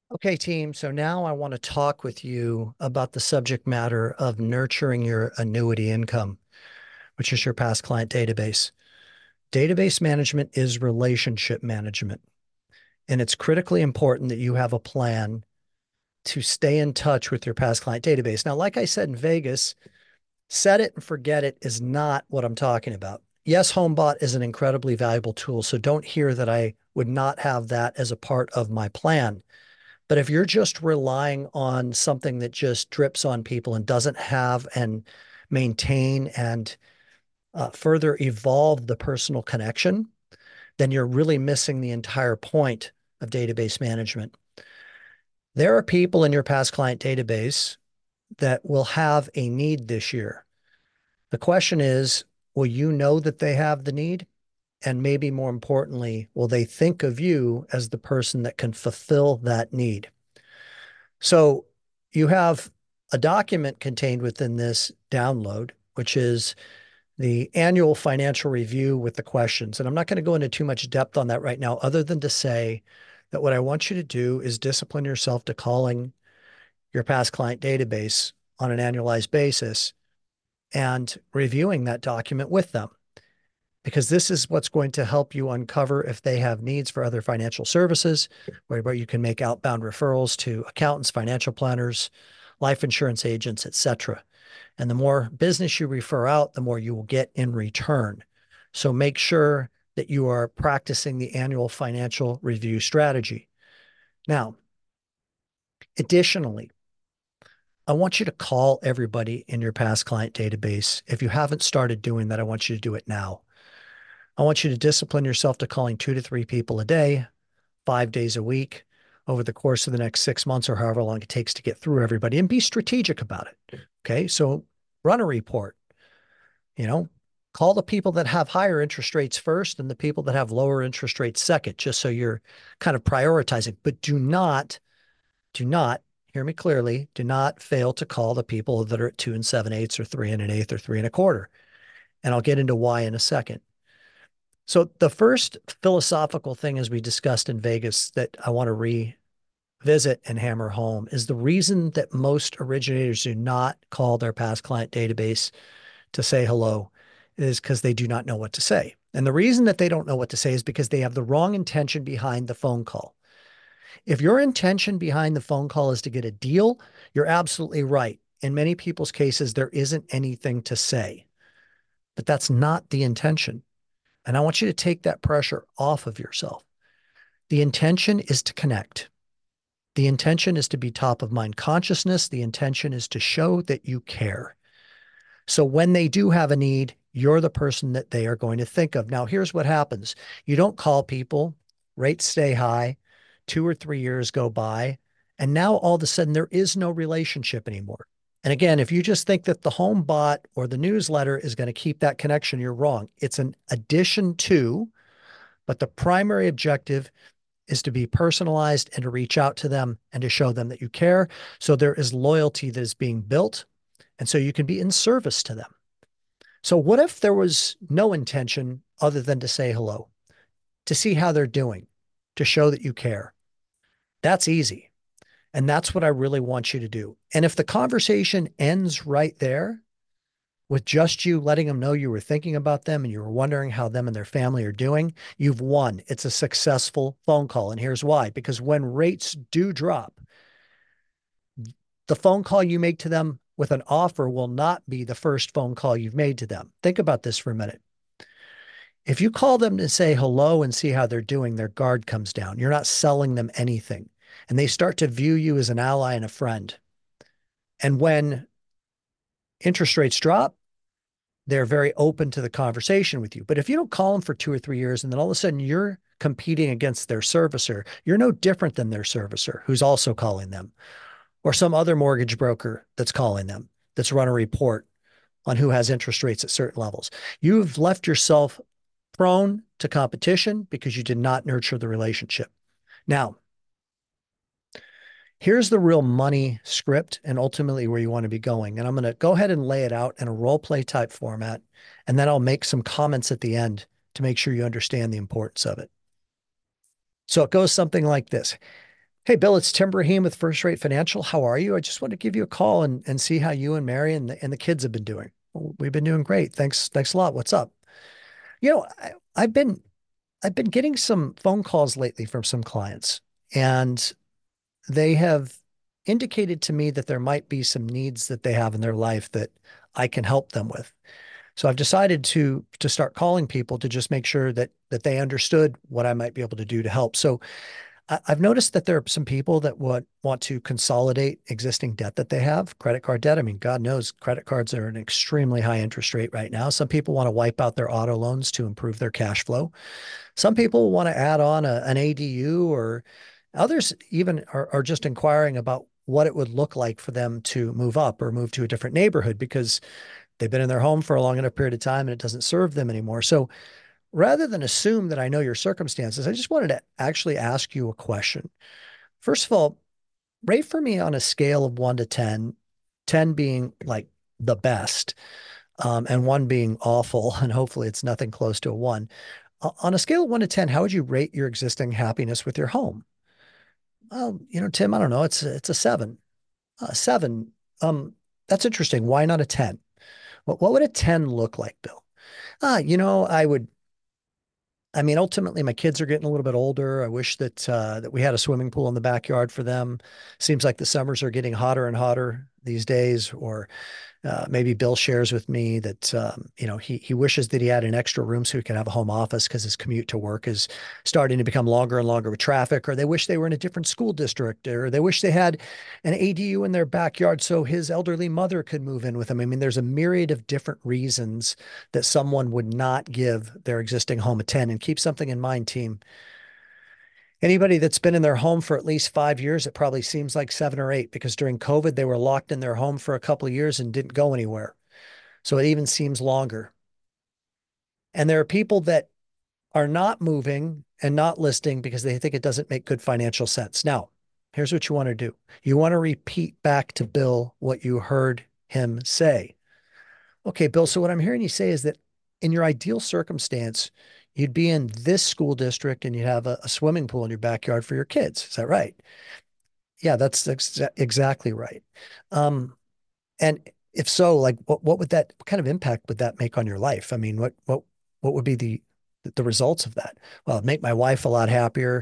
Okay, team. So now I want to talk with you about the subject matter of nurturing your annuity income, which is your past client database. Database management is relationship management, and it's critically important that you have a plan to stay in touch with your past client database. Now, like I said in Vegas, set it and forget it is not what I'm talking about. Yes, HomeBot is an incredibly valuable tool, so don't hear that I would not have that as a part of my plan. But if you're just relying on something that just drips on people and doesn't have and maintain and further evolve the personal connection, then you're really missing the entire point of database management. There are people in your past client database that will have a need this year. The question is, will you know that they have the need? And maybe more importantly, will they think of you as the person that can fulfill that need? So you have a document contained within this download, which is the annual financial review with the questions. And I'm not going to go into too much depth on that right now, other than to say that what I want you to do is discipline yourself to calling your past client database on an annualized basis and reviewing that document with them, because this is what's going to help you uncover if they have needs for other financial services, where you can make outbound referrals to accountants, financial planners, life insurance agents, etc. And the more business you refer out, the more you will get in return. So make sure that you are practicing the annual financial review strategy. Now, additionally, I want you to call everybody in your past client database. If you haven't started doing that, I want you to do it now. I want you to discipline yourself to calling 2 to 3 people a day, 5 days a week over the course of the next 6 months or however long it takes to get through everybody, and be strategic about it. Okay. So run a report, you know, call the people that have higher interest rates first and the people that have lower interest rates second, just so you're kind of prioritizing. But do not hear me clearly. Do not fail to call the people that are at 2 7/8 or 3 1/8 or 3 1/4. And I'll get into why in a second. So the first philosophical thing, as we discussed in Vegas, that I want to revisit and hammer home is the reason that most originators do not call their past client database to say hello is because they do not know what to say. And the reason that they don't know what to say is because they have the wrong intention behind the phone call. If your intention behind the phone call is to get a deal, you're absolutely right. In many people's cases, there isn't anything to say, but that's not the intention. And I want you to take that pressure off of yourself. The intention is to connect. The intention is to be top of mind consciousness. The intention is to show that you care. So when they do have a need, you're the person that they are going to think of. Now, here's what happens. You don't call people, rates stay high, 2 or 3 years go by, and now all of a sudden there is no relationship anymore. And again, if you just think that the home bot or the newsletter is going to keep that connection, you're wrong. It's an addition to, but the primary objective is to be personalized and to reach out to them and to show them that you care. So there is loyalty that is being built. And so you can be in service to them. So what if there was no intention other than to say hello, to see how they're doing, to show that you care? That's easy. And that's what I really want you to do. And if the conversation ends right there with just you letting them know you were thinking about them and you were wondering how them and their family are doing, you've won. It's a successful phone call. And here's why. Because when rates do drop, the phone call you make to them with an offer will not be the first phone call you've made to them. Think about this for a minute. If you call them to say hello and see how they're doing, their guard comes down. You're not selling them anything. And they start to view you as an ally and a friend. And when interest rates drop, they're very open to the conversation with you. But if you don't call them for 2 or 3 years and then all of a sudden you're competing against their servicer, you're no different than their servicer who's also calling them, or some other mortgage broker that's calling them, that's run a report on who has interest rates at certain levels. You've left yourself prone to competition because you did not nurture the relationship. Now, here's the real money script and ultimately where you want to be going. And I'm going to go ahead and lay it out in a role play type format. And then I'll make some comments at the end to make sure you understand the importance of it. So it goes something like this. Hey, Bill, it's Tim Brahim with First Rate Financial. How are you? I just wanted to give you a call and see how you and Mary and the kids have been doing. Well, we've been doing great. Thanks a lot. What's up? You know, I've been getting some phone calls lately from some clients, and they have indicated to me that there might be some needs that they have in their life that I can help them with. So I've decided to start calling people to just make sure that they understood what I might be able to do to help. So I've noticed that there are some people that would want to consolidate existing debt that they have, credit card debt. I mean, God knows credit cards are an extremely high interest rate right now. Some people want to wipe out their auto loans to improve their cash flow. Some people want to add on an ADU, or others even are just inquiring about what it would look like for them to move up or move to a different neighborhood because they've been in their home for a long enough period of time and it doesn't serve them anymore. So rather than assume that I know your circumstances, I just wanted to actually ask you a question. First of all, rate for me on a scale of 1 to 10, 10 being like the best, and one being awful, and hopefully it's nothing close to a one. On a scale of 1 to 10, how would you rate your existing happiness with your home? Well, Tim, I don't know. It's a seven. Seven. That's interesting. Why not a 10? What would a 10 look like, Bill? I mean, ultimately, my kids are getting a little bit older. I wish that we had a swimming pool in the backyard for them. Seems like the summers are getting hotter and hotter these days. Or maybe Bill shares with me that he wishes that he had an extra room so he can have a home office because his commute to work is starting to become longer and longer with traffic. Or they wish they were in a different school district, or they wish they had an ADU in their backyard so his elderly mother could move in with him. I mean, there's a myriad of different reasons that someone would not give their existing home a 10. And keep something in mind, team. Anybody that's been in their home for at least 5 years, it probably seems like 7 or 8, because during COVID, they were locked in their home for a couple of years and didn't go anywhere. So it even seems longer. And there are people that are not moving and not listing because they think it doesn't make good financial sense. Now, here's what you want to do. You want to repeat back to Bill what you heard him say. Okay, Bill, so what I'm hearing you say is that in your ideal circumstance, you'd be in this school district and you'd have a swimming pool in your backyard for your kids. Is that right? Yeah, that's exactly right. Um, and if so, like what kind of impact would that make on your life? I mean, what would be the results of that? Well, it'd make my wife a lot happier.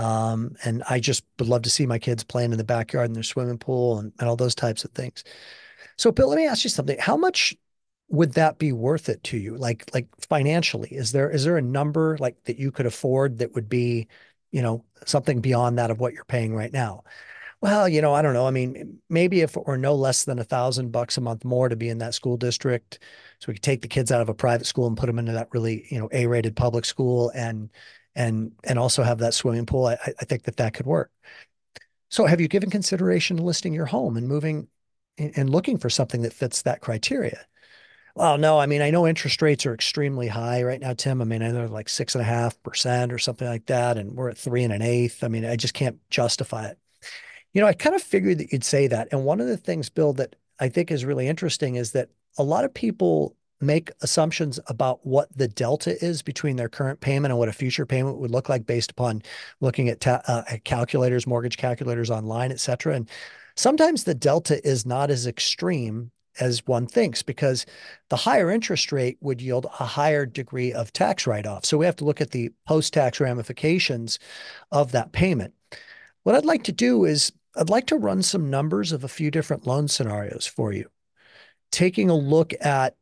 And I just would love to see my kids playing in the backyard in their swimming pool and all those types of things. So, Bill, let me ask you something. How much would that be worth it to you? Like financially, is there a number like that you could afford that would be, something beyond that of what you're paying right now? Well, I don't know. I mean, maybe if it were no less than $1,000 a month more to be in that school district, so we could take the kids out of a private school and put them into that really, A-rated public school, and also have that swimming pool. I think that could work. So have you given consideration to listing your home and moving and looking for something that fits that criteria? Well, no, I mean, I know interest rates are extremely high right now, Tim. I mean, I know they're like 6.5% or something like that, and we're at 3 1/8. I mean, I just can't justify it. I kind of figured that you'd say that. And one of the things, Bill, that I think is really interesting is that a lot of people make assumptions about what the delta is between their current payment and what a future payment would look like based upon looking at calculators, mortgage calculators online, et cetera. And sometimes the delta is not as extreme as one thinks, because the higher interest rate would yield a higher degree of tax write-off. So we have to look at the post-tax ramifications of that payment. What I'd like to do is I'd like to run some numbers of a few different loan scenarios for you, taking a look at,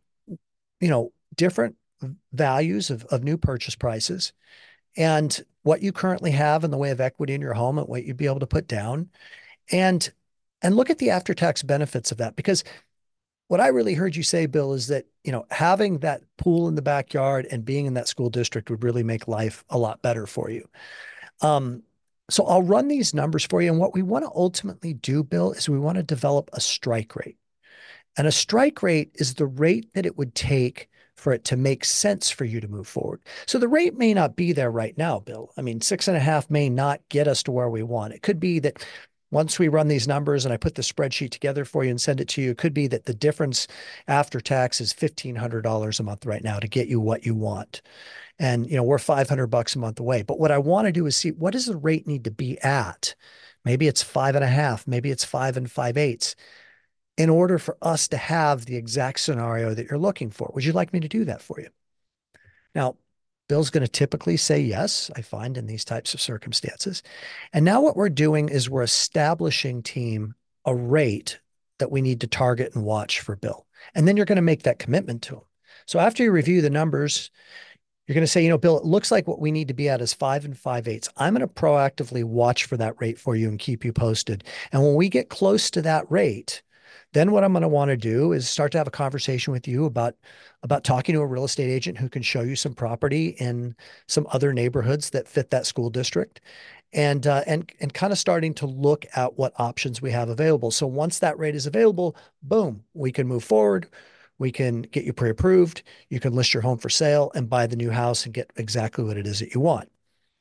different values of new purchase prices and what you currently have in the way of equity in your home and what you'd be able to put down, and look at the after-tax benefits of that. Because what I really heard you say, Bill, is that, having that pool in the backyard and being in that school district would really make life a lot better for you. Um, so I'll run these numbers for you. And what we want to ultimately do, Bill, is we want to develop a strike rate. And a strike rate is the rate that it would take for it to make sense for you to move forward. So the rate may not be there right now, Bill. I mean, 6.5 may not get us to where we want. It could be that once we run these numbers and I put the spreadsheet together for you and send it to you, it could be that the difference after tax is $1,500 a month right now to get you what you want. And, we're $500 a month away. But what I want to do is see, what does the rate need to be at Maybe it's 5.5. Maybe it's 5 5/8 in order for us to have the exact scenario that you're looking for. Would you like me to do that for you? Now, Bill's going to typically say yes, I find in these types of circumstances. And now what we're doing is we're establishing, team, a rate that we need to target and watch for Bill. And then you're going to make that commitment to him. So after you review the numbers, you're going to say, Bill, it looks like what we need to be at is 5 5/8. I'm going to proactively watch for that rate for you and keep you posted. And when we get close to that rate, then what I'm going to want to do is start to have a conversation with you about talking to a real estate agent who can show you some property in some other neighborhoods that fit that school district, and kind of starting to look at what options we have available. So once that rate is available, boom, we can move forward. We can get you pre-approved. You can list your home for sale and buy the new house and get exactly what it is that you want.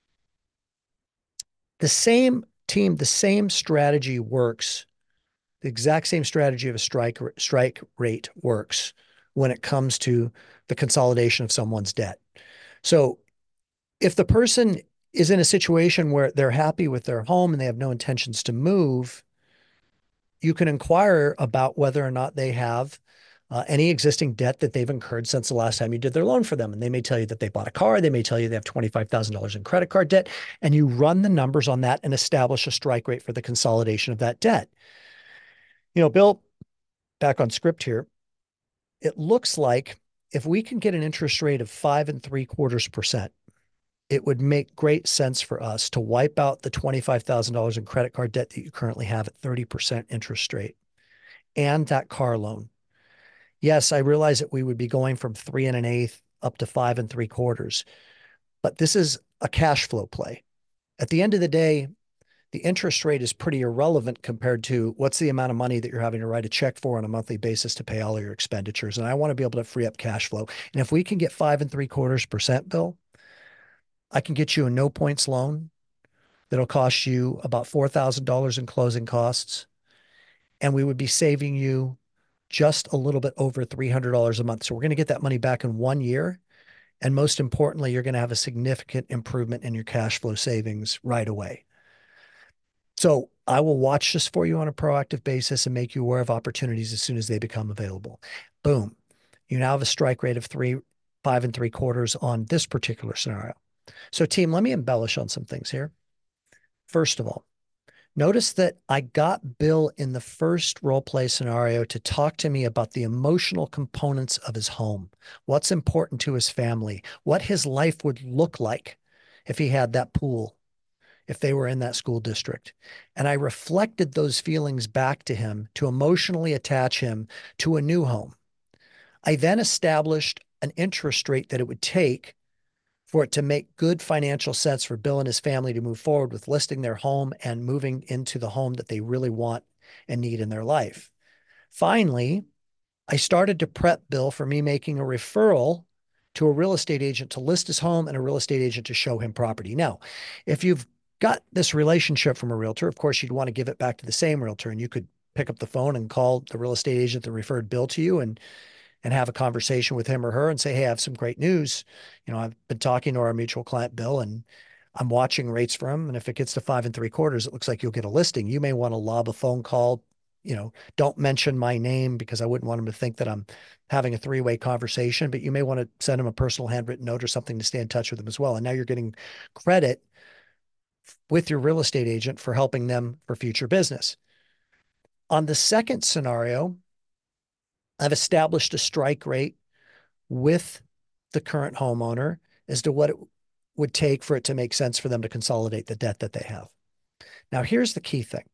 The same team, the same strategy works. The exact same strategy of a strike rate works when it comes to the consolidation of someone's debt. So if the person is in a situation where they're happy with their home and they have no intentions to move, you can inquire about whether or not they have any existing debt that they've incurred since the last time you did their loan for them. And they may tell you that they bought a car. They may tell you they have $25,000 in credit card debt. And you run the numbers on that and establish a strike rate for the consolidation of that debt. Bill, back on script here, it looks like if we can get an interest rate of 5.75%, it would make great sense for us to wipe out the $25,000 in credit card debt that you currently have at 30% interest rate and that car loan. Yes, I realize that we would be going from 3 1/8 up to 5 3/4, but this is a cash flow play. At the end of the day, the interest rate is pretty irrelevant compared to what's the amount of money that you're having to write a check for on a monthly basis to pay all of your expenditures. And I want to be able to free up cash flow. And if we can get 5 3/4%, Bill, I can get you a no points loan that'll cost you about $4,000 in closing costs. And we would be saving you just a little bit over $300 a month. So we're going to get that money back in 1 year. And most importantly, you're going to have a significant improvement in your cash flow savings right away. So I will watch this for you on a proactive basis and make you aware of opportunities as soon as they become available. Boom. You now have a strike rate of 5 3/4 on this particular scenario. So team, let me embellish on some things here. First of all, notice that I got Bill in the first role play scenario to talk to me about the emotional components of his home, what's important to his family, what his life would look like if he had that pool, if they were in that school district. And I reflected those feelings back to him to emotionally attach him to a new home. I then established an interest rate that it would take for it to make good financial sense for Bill and his family to move forward with listing their home and moving into the home that they really want and need in their life. Finally, I started to prep Bill for me making a referral to a real estate agent to list his home and a real estate agent to show him property. Now, if you've got this relationship from a realtor, of course, you'd want to give it back to the same realtor, and you could pick up the phone and call the real estate agent that referred Bill to you and have a conversation with him or her and say, hey, I have some great news. I've been talking to our mutual client, Bill, and I'm watching rates for him. And if it gets to 5 3/4, it looks like you'll get a listing. You may want to lob a phone call. Don't mention my name because I wouldn't want him to think that I'm having a three-way conversation, but you may want to send him a personal handwritten note or something to stay in touch with him as well. And now you're getting credit with your real estate agent for helping them for future business. On the second scenario, I've established a strike rate with the current homeowner as to what it would take for it to make sense for them to consolidate the debt that they have. Now, here's the key thing.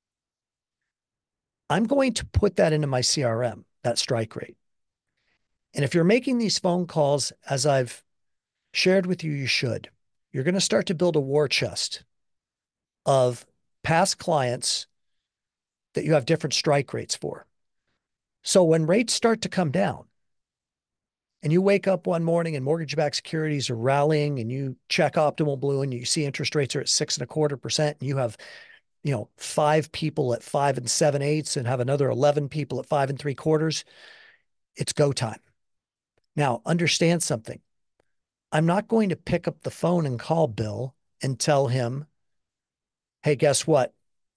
I'm going to put that into my CRM, that strike rate. And if you're making these phone calls, as I've shared with you, you should. You're going to start to build a war chest of past clients that you have different strike rates for. So when rates start to come down, and you wake up one morning and mortgage-backed securities are rallying and you check Optimal Blue and you see interest rates are at 6.25% and you have, 5 people at 5 7/8 and have another 11 people at 5 3/4, it's go time. Now, understand something. I'm not going to pick up the phone and call Bill and tell him, hey, guess what?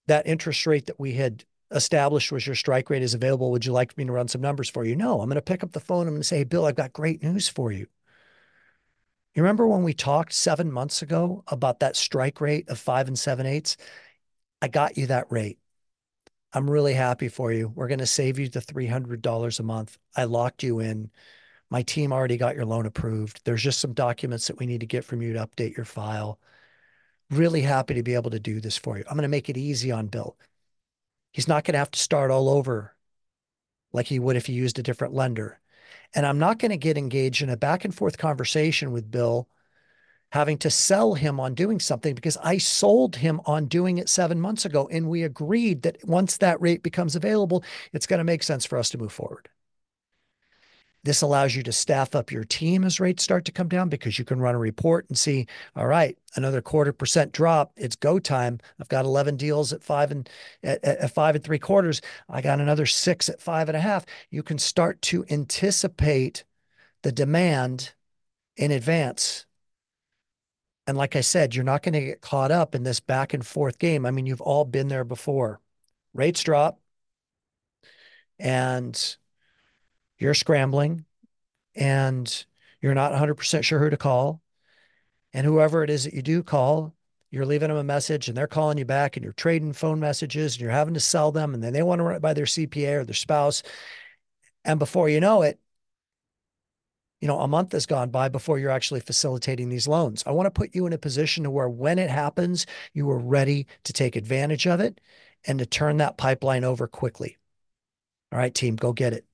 that interest rate that we had established was your strike rate is available. Would you like me to run some numbers for you? No, I'm going to pick up the phone. I'm going to say, hey, Bill, I've got great news for you. You remember when we talked 7 months ago about that strike rate of 5 7/8? I got you that rate. I'm really happy for you. We're going to save you the $300 a month. I locked you in. My team already got your loan approved. There's just some documents that we need to get from you to update your file. Really happy to be able to do this for you. I'm going to make it easy on Bill. He's not going to have to start all over like he would if he used a different lender. And I'm not going to get engaged in a back and forth conversation with Bill, having to sell him on doing something because I sold him on doing it 7 months ago. And we agreed that once that rate becomes available, it's going to make sense for us to move forward. This allows you to staff up your team as rates start to come down because you can run a report and see, all right, another 0.25% drop. It's go time. I've got 11 deals at 5 3/4. I got another 6 at 5.5. You can start to anticipate the demand in advance. And like I said, you're not going to get caught up in this back and forth game. I mean, you've all been there before. Rates drop and you're scrambling and you're not 100% sure who to call. And whoever it is that you do call, you're leaving them a message and they're calling you back and you're trading phone messages and you're having to sell them. And then they want to run it by their CPA or their spouse. And before you know it, a month has gone by before you're actually facilitating these loans. I want to put you in a position to where when it happens, you are ready to take advantage of it and to turn that pipeline over quickly. All right, team, go get it.